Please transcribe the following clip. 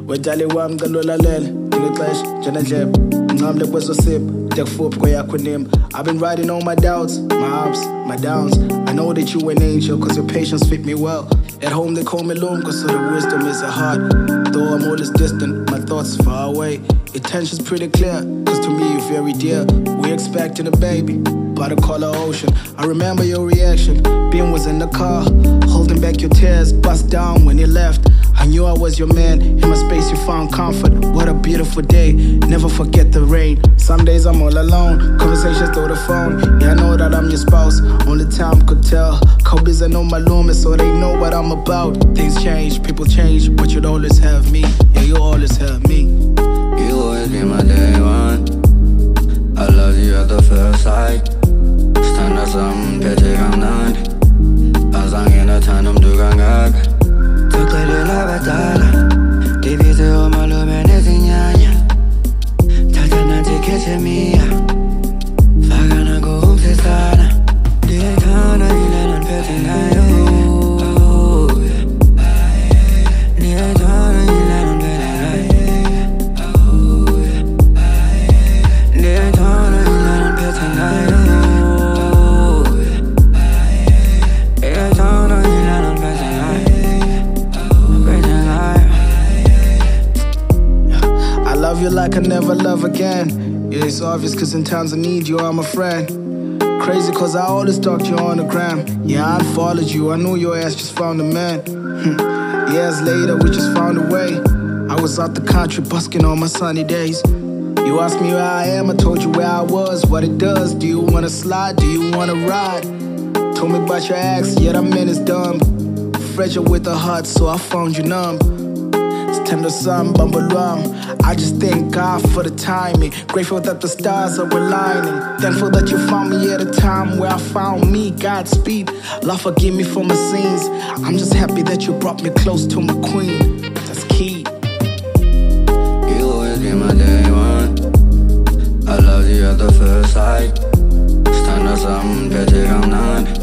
wedale wami kalolalela ngexesha njenendlebe ngamle kwezosip tekfup kweyakhonim. I've been riding all my doubts, my ups, my downs. I know that you an angel cause your patience fit me well. At home they call me Loom cause of the wisdom is a heart. Though I'm always distant, my thoughts far away. Intention's pretty clear cause to me you're very dear. We're expecting a baby by the color ocean. I remember your reaction, Bean was in the car, holding back your tears, bust down when you left. I knew I was your man, in my space you found comfort. What a beautiful day, never forget the rain. Some days I'm all alone, conversations through the phone. Yeah, I know that I'm your spouse, only time could tell. Kobe's I know my lumen, so they know what I'm about. Things change, people change, but you'd always have me. Yeah, you always have me. You always be my day one. I love you at the first sight. Stand up some petty gangnam. Azangena tanum dugangag. Tukale la batala. Divise o malume nezinyanya. Tata nanti kete mia. Fagana go umsesana. Dietana ilenan peti nayo. Dietana ilenan peti nayo. Dietana ilenan peti nayo. Dietana ilenan peti nayo. I love you like I never love again. Yeah, it's obvious cause in times of need you are my friend. Crazy cause I always stalked you on the gram. Yeah, I unfollowed you, I knew your ass just found a man. Years later we just found a way. I was out the country busking on my sunny days. You asked me where I am, I told you where I was, what it does. Do you wanna slide, do you wanna ride? Told me about your ex, yeah that man is dumb. Fragile with a heart, so I found you numb. Tender sun, bumble rum. I just thank God for the timing. Grateful that the stars are aligning. Thankful that you found me at a time where I found me. Godspeed, Lord forgive me for my sins. I'm just happy that you brought me close to my queen. That's key. You always be my day one. I love you at the first sight. Stand up some petty gangnam.